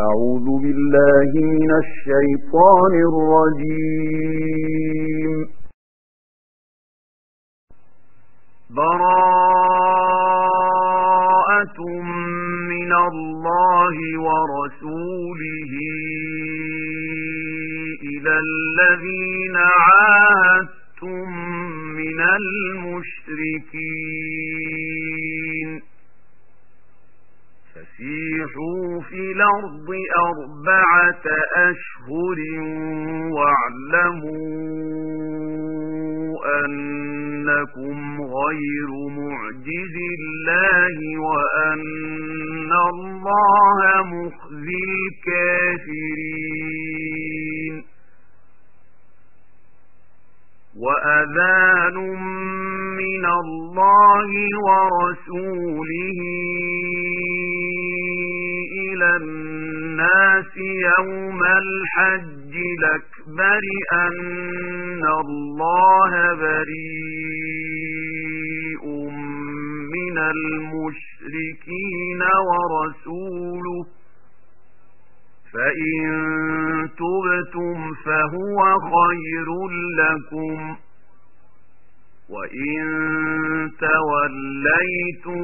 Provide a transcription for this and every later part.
أعوذ بالله من الشيطان الرجيم. براءة من الله ورسوله إلى الذين عاهدتم من المشركين فسيحوا في الأرض 4 أشهر واعلموا أنكم غير معجز الله وأن الله مخزي الكافرين. وأذان من الله ورسوله إلى الناس يوم الحج الأكبر أن الله بريء من المشركين ورسوله فإن تبتم فهو خير لكم وإن توليتم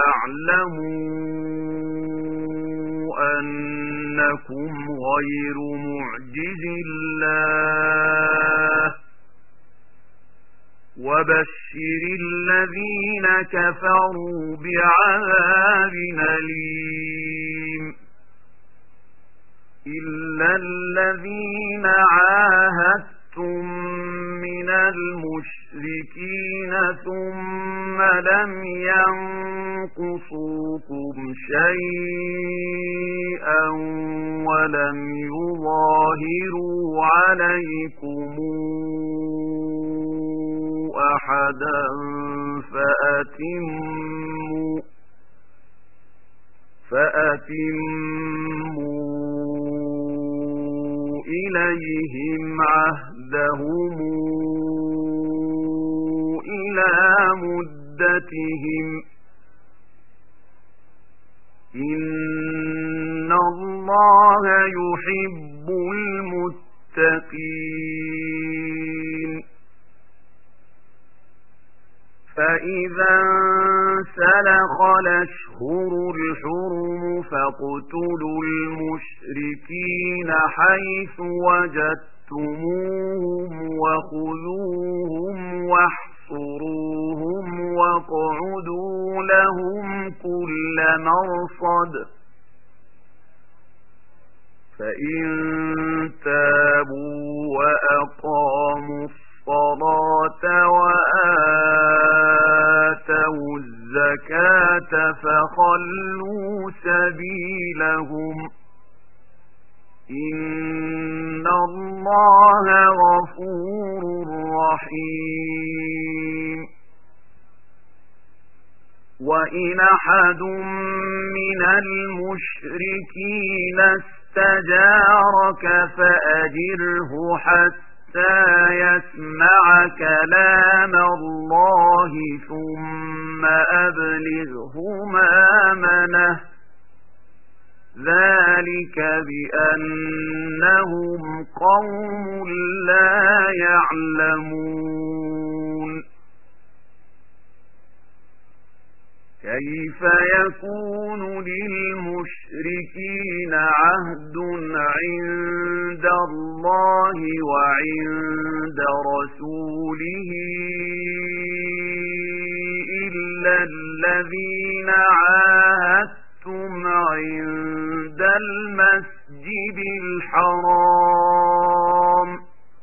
فاعلموا أنكم غير معجز الله وبشر الذين كفروا بعذاب أليم. إلا الذين عاهدتم من المشركين ثم لم ينقصوكم شيئا ولم يظاهروا عليكم أحدا فأتموا إليهم عهدهم إلى مدتهم إن الله يحب المتقين. فإذا انسلخ الأشهر الحرم فاقتلوا المشركين حيث وجدتموهم وخذوهم واحصروهم واقعدوا لهم كل مرصد فإن تابوا وأقاموا الصلاة وآتوا الزكاة فخلوا سبيلهم إن الله غفور رحيم. وإن أحد من المشركين استجارك فأجره حتى يسمع كلام الله ثم أبلغه مأمنه ذلك بأنهم قوم لا يعلمون. كيف يكون للمشركين عهد عند الله وعند رسوله إلا الذين عاهدتم عند المسجد الحرام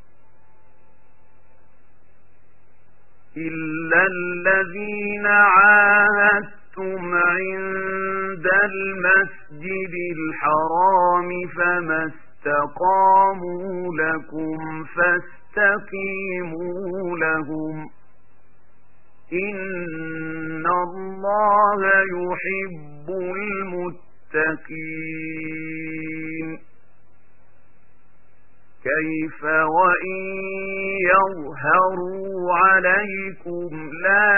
إلا الذين عاهدتم عند المسجد الحرام فما استقاموا لكم فاستقيموا لهم إن الله يحب المتقين. كيف وإن يظهروا عليكم لا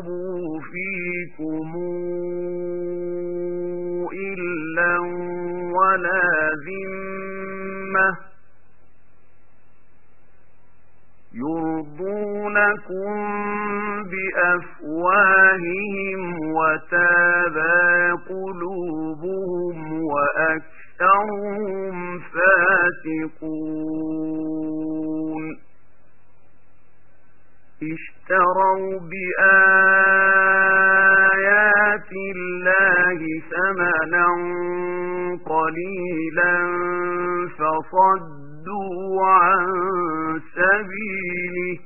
يرقبوا فيكم إلا ولا ذمة يرضونكم بأفواههم وتابى قلوبهم وأكثرهم فاسقون اشتروا بآيات الله ثمنا قليلا فصدوا عن سبيله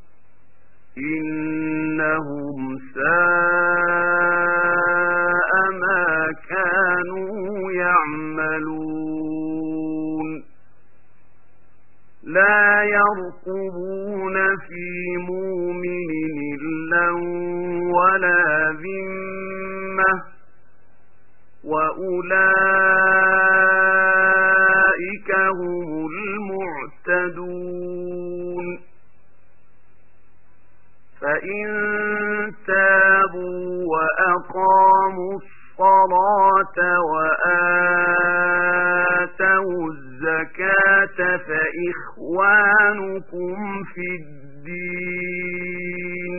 إنهم ساء ما كانوا يعملون لا يرقبون في مؤمن إلا ولا ذمة وأولئك هم المعتدون فإن تابوا وأقاموا الصلاة وآتوا الزكاة فإخوانكم في الدين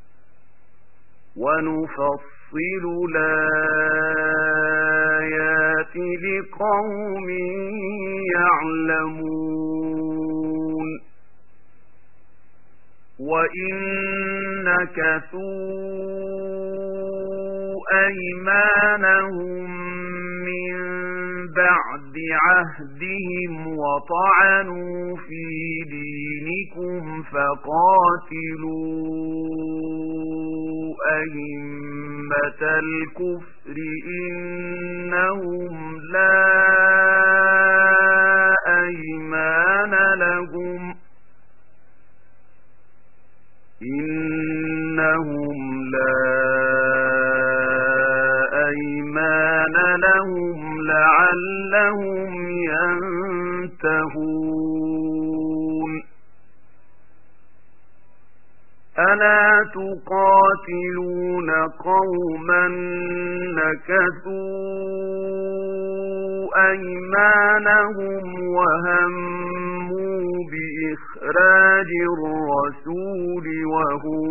ونفصل الآيات لقوم يعلمون وإن نكثوا أيمانهم من بعد عهدهم وطعنوا في دينكم فقاتلوا أئمة الكفر إنهم لا أيمان لهم لعلهم ينتهون ألا تقاتلون قوما نكثوا أيمانهم وهموا بإخراج الرسول وهم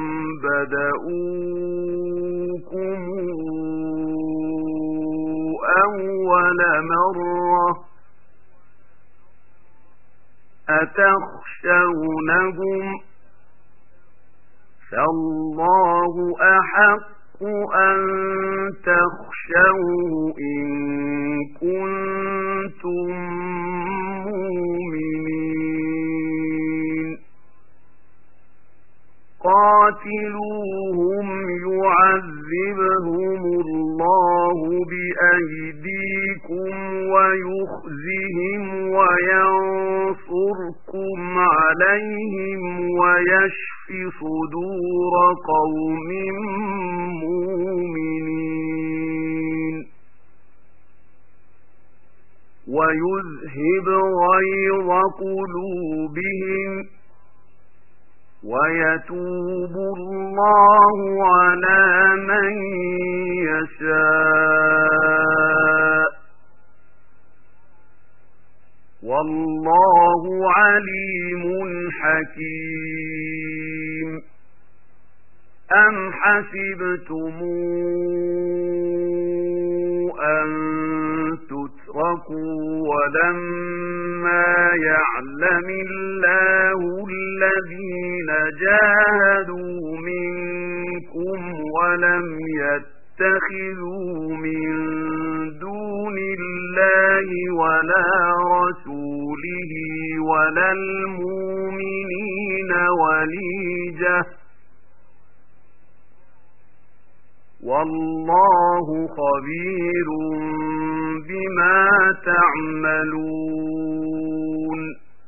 بدؤوكم أول مرة أتخشونهم فالله أحق أن تخشوه إن كنتم مؤمنين قاتلوهم يعذبهم الله بأيديكم ويخزهم وينصركم عليهم ويشف صدور قوم مؤمنين ويذهب غيظ قلوبهم ويتوب الله على من يشاء والله عليم حكيم أم حسبتم أن تتركوا ولما يعلم الله الذين جاهدوا منكم ولم يتخذوا من دون الله ولا رسوله ولا المؤمنين وليجة والله خبير بما تعملون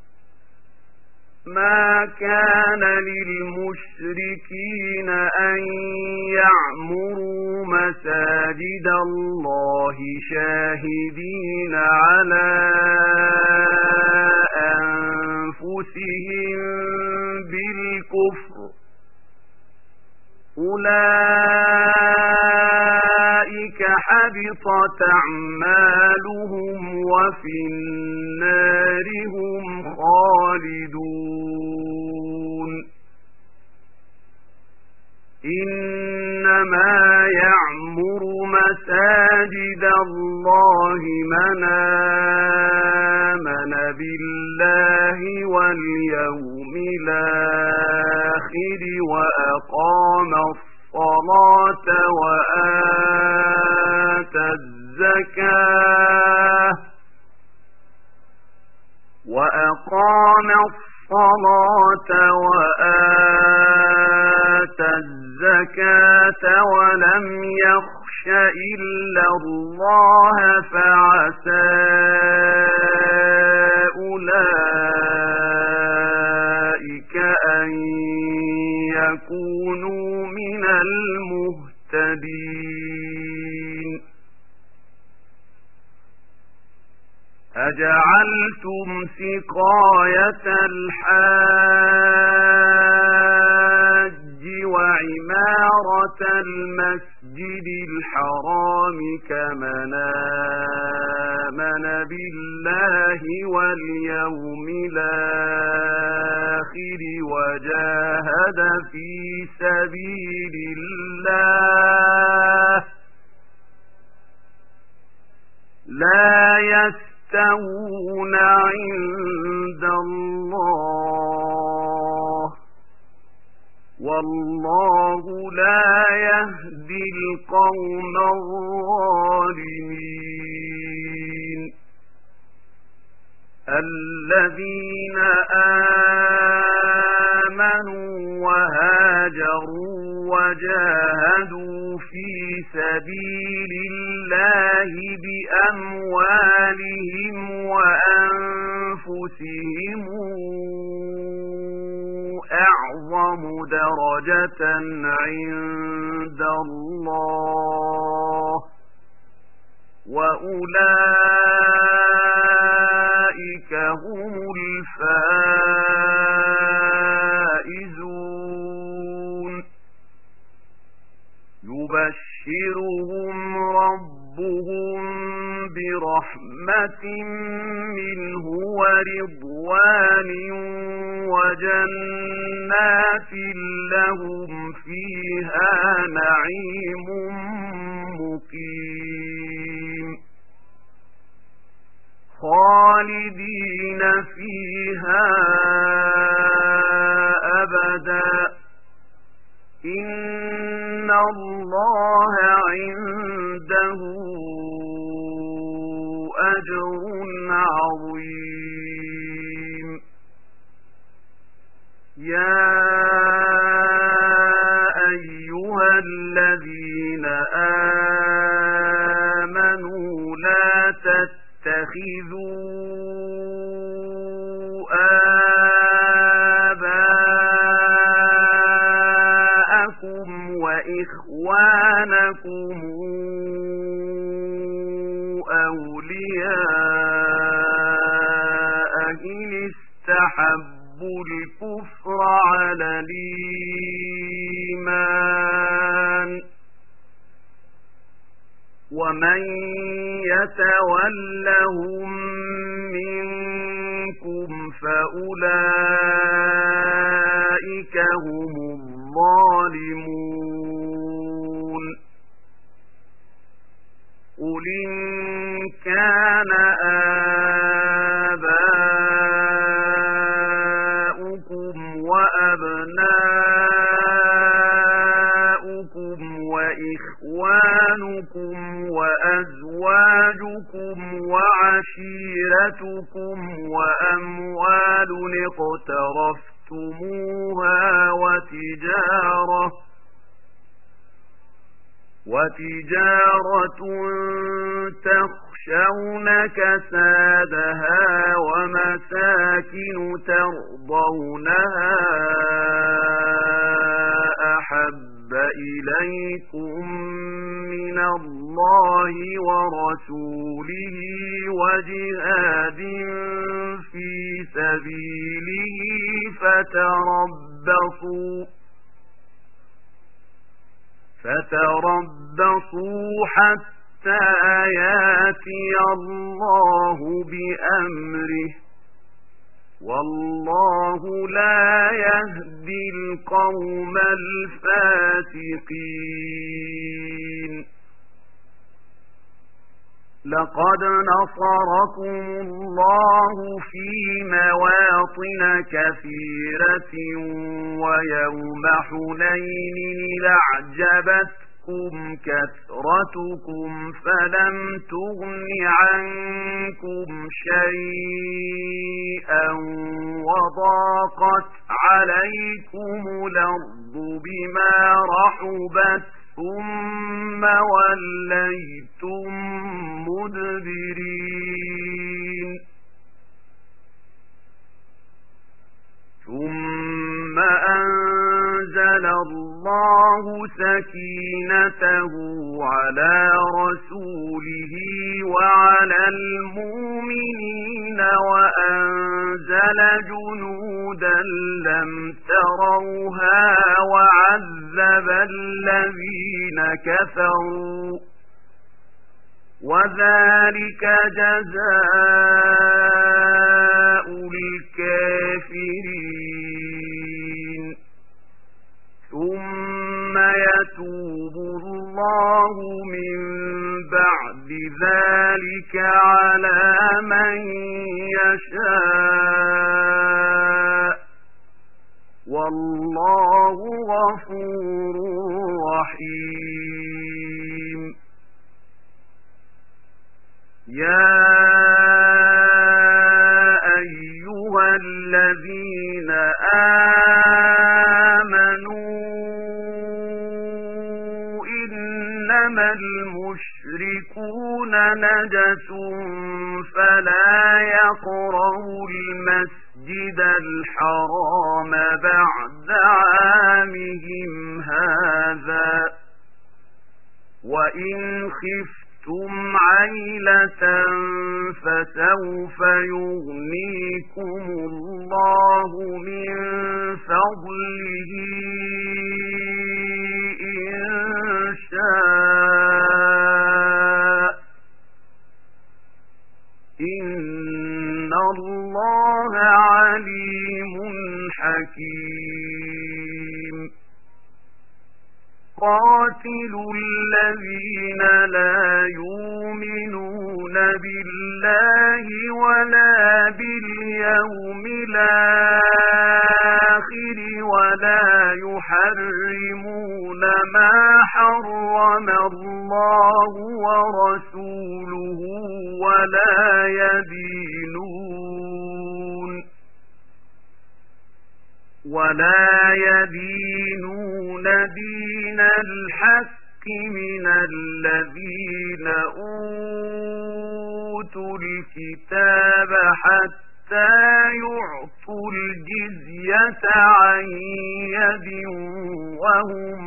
ما كان للمشركين أن يعمروا مساجد الله شاهدين على أنفسهم بالكفر أولئك حبطت حبطت أعمالهم وفي النار هم خالدون إنما يعمر مساجد الله من آمن بالله واليوم الآخر وأقام الصلاة وآتى الزكاة ولم يخش إلا الله فعسى أولئك أن يكونوا من المهتدين أجعلتم سقاية الحاج وعمارة المسجد الحرام كمن آمن بالله واليوم الآخر وجاهد في سبيل الله لا يستوون عند الله والله لا يهدي القوم الظالمين الذين آمنوا وهاجروا وجاهدوا في سبيل الله بأموالهم وأنفسهم أعظم درجة عند الله وأولئك هم الفائزون يبشرهم ربهم برحمة منه ورضوان وجنات لهم فيها نعيم مقيم خالدين فيها أبدا إن الله عنده أجر عظيم يا أيها الذين آمنوا لا تتخذوا آباءكم وإخوانكم أولياء إن استحبوا الكفر على الإيمان ومن يتولهم منكم فأولئك هم الظالمون قل إن كان آباؤكم وأبناؤكم وإخوانكم وأزواجكم وعشيرتكم وأموال اقترفتموها وتجارة تخشون كسادها ومساكن ترضونها أحب إليكم من الله ورسوله وجهاد في سبيله فتربصوا حتى حتى ياتي الله بأمره والله لا يهدي القوم الفاسقين لقد نصركم الله في مواطن كثيرة ويوم حنين إذ أعجبتكم كثرتكم فلم تغن عنكم شيئا وضاقت عليكم الأرض بما رحبت ثم وليتم مدبرين ثم أنزل الله سكينته على رسوله وعلى المؤمنين وأنزل جنودا لم تروها وعذب الذين كفروا وذلك جزاء الكافرين ثم يتوب الله من بعد ذلك على من يشاء والله غفور رحيم يا أيها الذين آمنوا إنما المشركون نجس فلا يقربوا المسجد الحرام بعد عامهم هذا وإن خفتم عيلة فسوف يغنيكم الله من فضله إن شاء إن الله عليم حكيم قاتلوا الذين لا يؤمنون بالله ولا باليوم الآخر ولا يحرمون ما حرم الله ورسوله ولا يدينون دين الحق من الذين أوتوا الكتاب حتى يعطوا الجزية عن يد وهم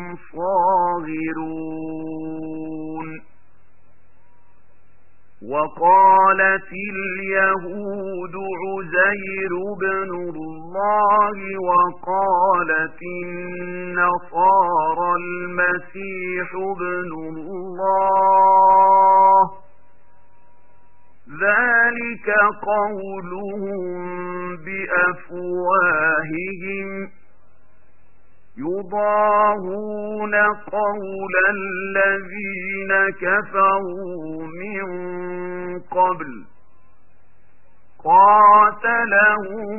صاغرون وقالت اليهود عزير بن الله وقالت النصارى المسيح بن الله ذلك قولهم بأفواههم يضاهون قول الذين كفروا من قبل قاتلهم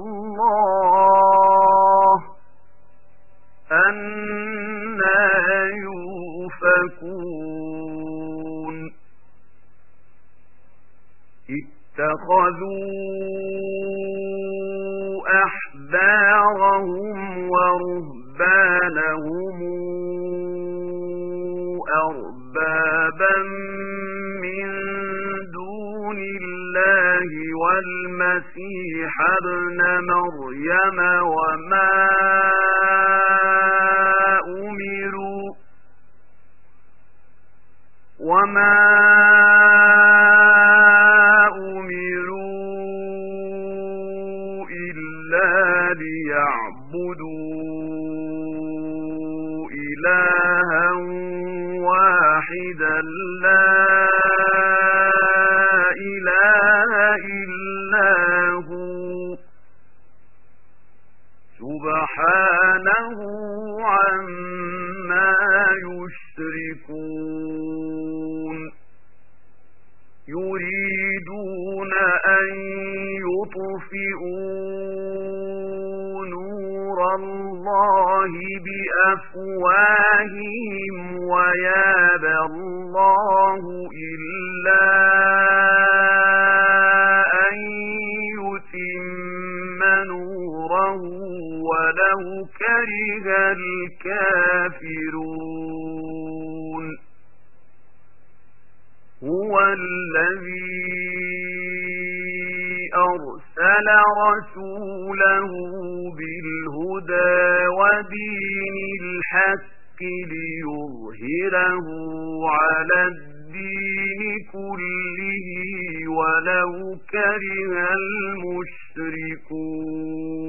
الله أنى يؤفكون اتخذوا أحبارهم ورهبانهم أربابا من دون الله والمسيح ابن مريم وما أمروا إلا ليعبدوا إلها واحدا لا يريدون أن يطفئوا نور الله بأفواههم ويابى الله إلا أن يتم نوره ولو كره الكافرون هو الذي أرسل رسوله بالهدى ودين الحق ليظهره على الدين كله ولو كره المشركون